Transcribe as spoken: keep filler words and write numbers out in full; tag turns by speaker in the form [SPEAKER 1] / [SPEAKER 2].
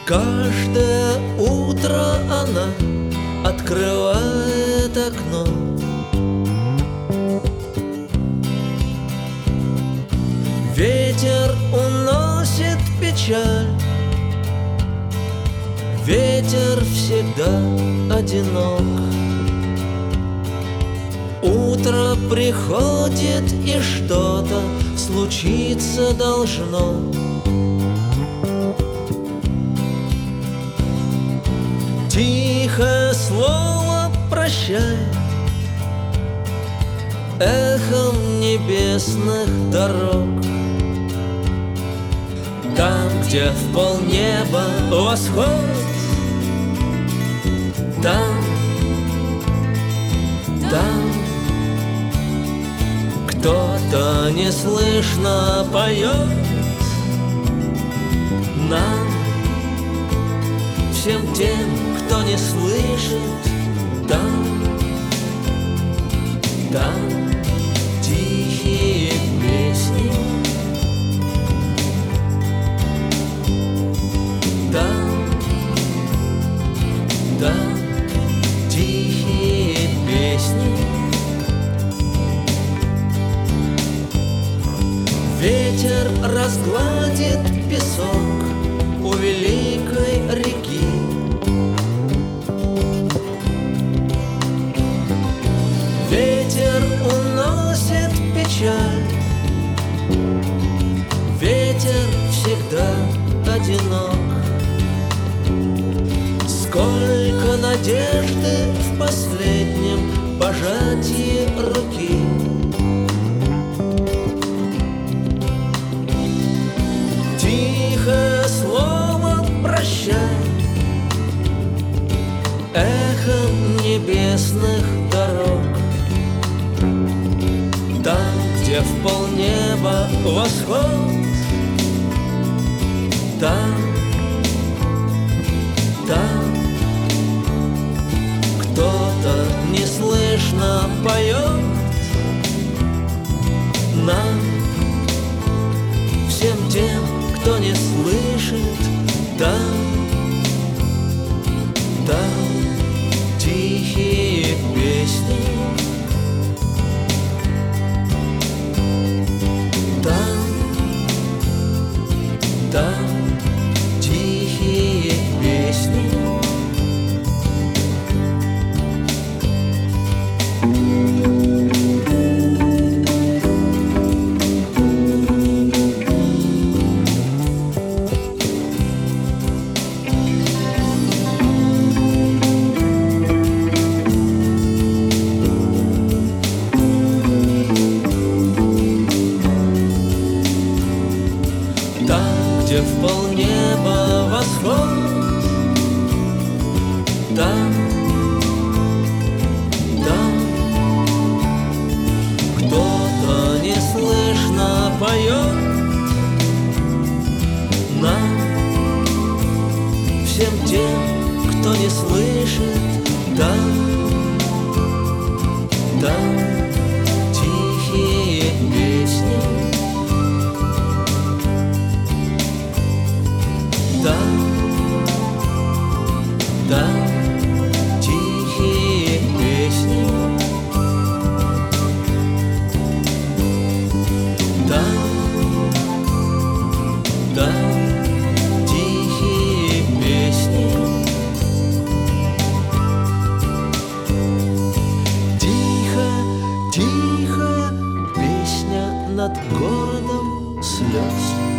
[SPEAKER 1] Каждое утро она открывает окно. Ветер уносит печаль, ветер всегда одинок. Утро приходит, и что-то случиться должно. Тихое слово «прощай» эхом небесных дорог. Там, где в полнеба восход, там, там кто-то неслышно поет нам, всем тем, кто не слышит. Там, там тихие песни, там, там тихие песни. Ветер разгладит песок у великой реки. Ветер уносит печаль, ветер всегда одинок. Сколько надежды в последнем пожатии руки. Тихое слово «прощай» эхом небесных дорог. Там, где в полнеба восход, там, там кто-то неслышно поет нам, всем тем, кто не слышит. Там, там тихие песни, там, там тихие песни. Там, где в полнеба восход, там, там кто-то неслышно поет нам, всем тем, кто не слышит. Там, там тихие песни. Там, там тихие песни. Там, там тихие песни. Тихо, тихо песня над городом слез.